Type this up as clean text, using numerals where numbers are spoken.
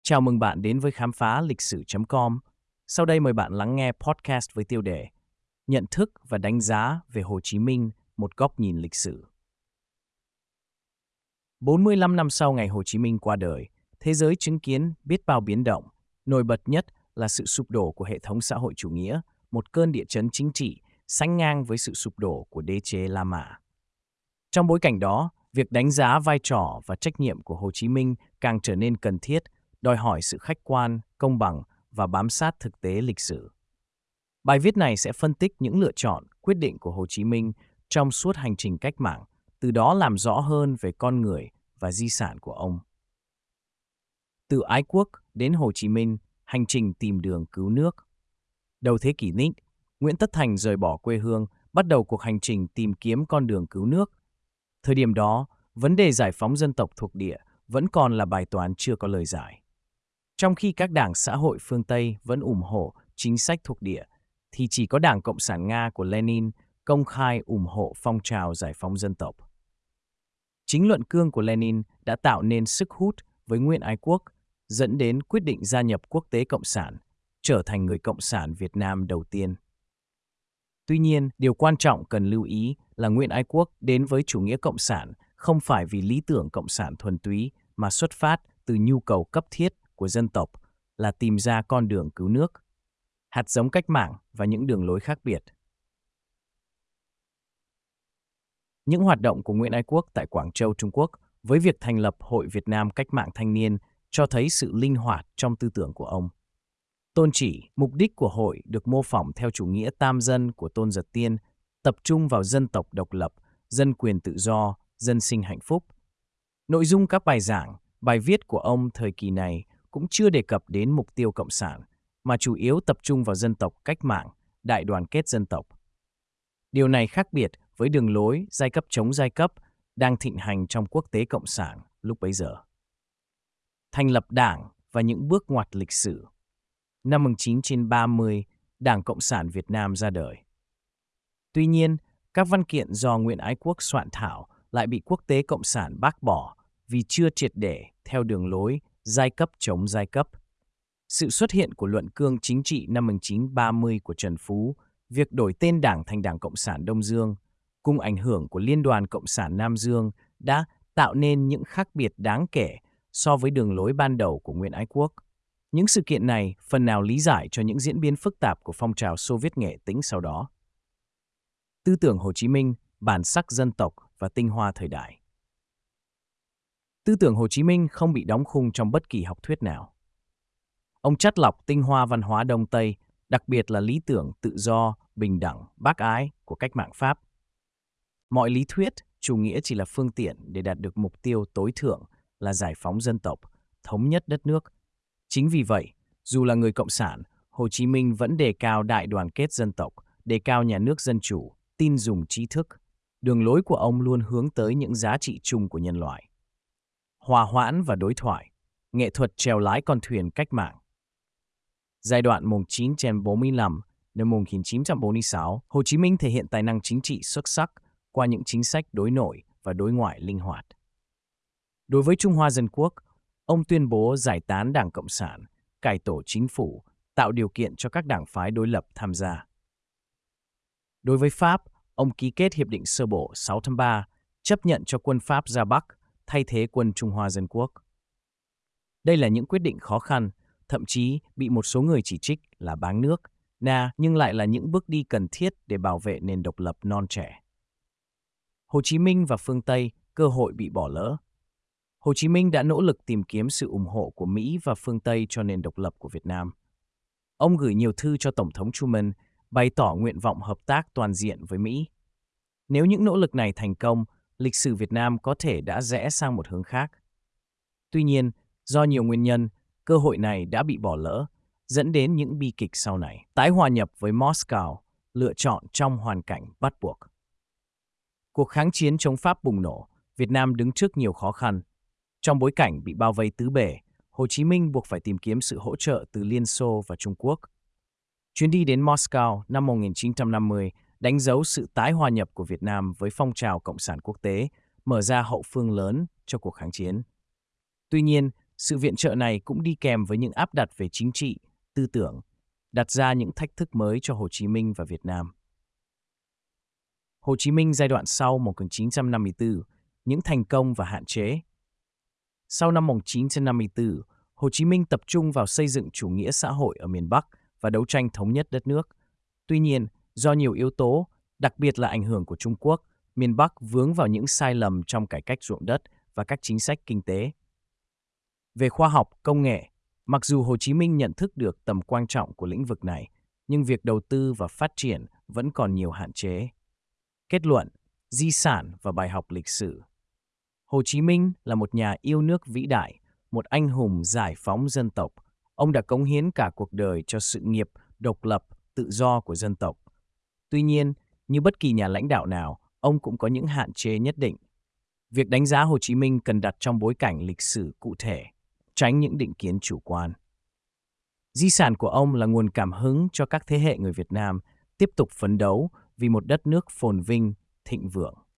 Chào mừng bạn đến với khám phá lịch sử.com. Sau đây mời bạn lắng nghe podcast với tiêu đề Nhận thức và đánh giá về Hồ Chí Minh, một góc nhìn lịch sử. 45 năm sau ngày Hồ Chí Minh qua đời, thế giới chứng kiến biết bao biến động. Nổi bật nhất là sự sụp đổ của hệ thống xã hội chủ nghĩa, một cơn địa chấn chính trị sánh ngang với sự sụp đổ của đế chế La Mã. Trong bối cảnh đó, việc đánh giá vai trò và trách nhiệm của Hồ Chí Minh càng trở nên cần thiết, đòi hỏi sự khách quan, công bằng và bám sát thực tế lịch sử. Bài viết này sẽ phân tích những lựa chọn, quyết định của Hồ Chí Minh trong suốt hành trình cách mạng, từ đó làm rõ hơn về con người và di sản của ông. Từ ái quốc đến Hồ Chí Minh, hành trình tìm đường cứu nước. Đầu thế kỷ Nick, Nguyễn Tất Thành rời bỏ quê hương, bắt đầu cuộc hành trình tìm kiếm con đường cứu nước. Thời điểm đó, vấn đề giải phóng dân tộc thuộc địa vẫn còn là bài toán chưa có lời giải. Trong khi các đảng xã hội phương Tây vẫn ủng hộ chính sách thuộc địa, thì chỉ có Đảng Cộng sản Nga của Lenin công khai ủng hộ phong trào giải phóng dân tộc. Chính luận cương của Lenin đã tạo nên sức hút với Nguyễn Ái Quốc, dẫn đến quyết định gia nhập Quốc tế Cộng sản, trở thành người Cộng sản Việt Nam đầu tiên. Tuy nhiên, điều quan trọng cần lưu ý là Nguyễn Ái Quốc đến với chủ nghĩa cộng sản không phải vì lý tưởng cộng sản thuần túy mà xuất phát từ nhu cầu cấp thiết của dân tộc là tìm ra con đường cứu nước, hạt giống cách mạng và những đường lối khác biệt. Những hoạt động của Nguyễn Ái Quốc tại Quảng Châu, Trung Quốc với việc thành lập Hội Việt Nam Cách mạng Thanh niên cho thấy sự linh hoạt trong tư tưởng của ông. Tôn chỉ, mục đích của hội được mô phỏng theo chủ nghĩa tam dân của Tôn Giật Tiên, tập trung vào dân tộc độc lập, dân quyền tự do, dân sinh hạnh phúc. Nội dung các bài giảng, bài viết của ông thời kỳ này cũng chưa đề cập đến mục tiêu cộng sản, mà chủ yếu tập trung vào dân tộc cách mạng, đại đoàn kết dân tộc. Điều này khác biệt với đường lối giai cấp chống giai cấp đang thịnh hành trong quốc tế cộng sản lúc bấy giờ. Thành lập đảng và những bước ngoặt lịch sử. Năm 1930, Đảng Cộng sản Việt Nam ra đời. Tuy nhiên, các văn kiện do Nguyễn Ái Quốc soạn thảo lại bị quốc tế cộng sản bác bỏ vì chưa triệt để theo đường lối giai cấp chống giai cấp. Sự xuất hiện của luận cương chính trị năm 1930 của Trần Phú, việc đổi tên đảng thành Đảng Cộng sản Đông Dương, cùng ảnh hưởng của Liên đoàn Cộng sản Nam Dương đã tạo nên những khác biệt đáng kể so với đường lối ban đầu của Nguyễn Ái Quốc. Những sự kiện này phần nào lý giải cho những diễn biến phức tạp của phong trào Xô Viết Nghệ Tĩnh sau đó. Tư tưởng Hồ Chí Minh, bản sắc dân tộc và tinh hoa thời đại. Tư tưởng Hồ Chí Minh không bị đóng khung trong bất kỳ học thuyết nào. Ông chắt lọc tinh hoa văn hóa Đông Tây, đặc biệt là lý tưởng tự do, bình đẳng, bác ái của cách mạng Pháp. Mọi lý thuyết, chủ nghĩa chỉ là phương tiện để đạt được mục tiêu tối thượng là giải phóng dân tộc, thống nhất đất nước. Chính vì vậy, dù là người cộng sản, Hồ Chí Minh vẫn đề cao đại đoàn kết dân tộc, đề cao nhà nước dân chủ, tin dùng trí thức. Đường lối của ông luôn hướng tới những giá trị chung của nhân loại. Hòa hoãn và đối thoại, nghệ thuật chèo lái con thuyền cách mạng. Giai đoạn 1945 đến 1946, Hồ Chí Minh thể hiện tài năng chính trị xuất sắc qua những chính sách đối nội và đối ngoại linh hoạt. Đối với Trung Hoa Dân Quốc, ông tuyên bố giải tán Đảng Cộng sản, cải tổ chính phủ, tạo điều kiện cho các đảng phái đối lập tham gia. Đối với Pháp, ông ký kết Hiệp định Sơ bộ 6/3, chấp nhận cho quân Pháp ra Bắc, thay thế quân Trung Hoa Dân Quốc. Đây là những quyết định khó khăn, thậm chí bị một số người chỉ trích là báng nước, nhưng lại là những bước đi cần thiết để bảo vệ nền độc lập non trẻ. Hồ Chí Minh và phương Tây, cơ hội bị bỏ lỡ. Hồ Chí Minh đã nỗ lực tìm kiếm sự ủng hộ của Mỹ và phương Tây cho nền độc lập của Việt Nam. Ông gửi nhiều thư cho Tổng thống Truman, bày tỏ nguyện vọng hợp tác toàn diện với Mỹ. Nếu những nỗ lực này thành công, lịch sử Việt Nam có thể đã rẽ sang một hướng khác. Tuy nhiên, do nhiều nguyên nhân, cơ hội này đã bị bỏ lỡ, dẫn đến những bi kịch sau này. Tái hòa nhập với Moscow, lựa chọn trong hoàn cảnh bắt buộc. Cuộc kháng chiến chống Pháp bùng nổ, Việt Nam đứng trước nhiều khó khăn. Trong bối cảnh bị bao vây tứ bề, Hồ Chí Minh buộc phải tìm kiếm sự hỗ trợ từ Liên Xô và Trung Quốc. Chuyến đi đến Moscow năm 1950 đánh dấu sự tái hòa nhập của Việt Nam với phong trào cộng sản quốc tế, mở ra hậu phương lớn cho cuộc kháng chiến. Tuy nhiên, Sự viện trợ này cũng đi kèm với những áp đặt về chính trị, tư tưởng, đặt ra những thách thức mới cho Hồ Chí Minh và Việt Nam. Hồ Chí Minh giai đoạn sau 1954, những thành công và hạn chế. Sau năm 1954, Hồ Chí Minh tập trung vào xây dựng chủ nghĩa xã hội ở miền Bắc và đấu tranh thống nhất đất nước. Tuy nhiên, do nhiều yếu tố, đặc biệt là ảnh hưởng của Trung Quốc, miền Bắc vướng vào những sai lầm trong cải cách ruộng đất và các chính sách kinh tế. Về khoa học, công nghệ, mặc dù Hồ Chí Minh nhận thức được tầm quan trọng của lĩnh vực này, nhưng việc đầu tư và phát triển vẫn còn nhiều hạn chế. Kết luận, di sản và bài học lịch sử. Hồ Chí Minh là một nhà yêu nước vĩ đại, một anh hùng giải phóng dân tộc. Ông đã cống hiến cả cuộc đời cho sự nghiệp độc lập, tự do của dân tộc. Tuy nhiên, như bất kỳ nhà lãnh đạo nào, ông cũng có những hạn chế nhất định. Việc đánh giá Hồ Chí Minh cần đặt trong bối cảnh lịch sử cụ thể, tránh những định kiến chủ quan. Di sản của ông là nguồn cảm hứng cho các thế hệ người Việt Nam tiếp tục phấn đấu vì một đất nước phồn vinh, thịnh vượng.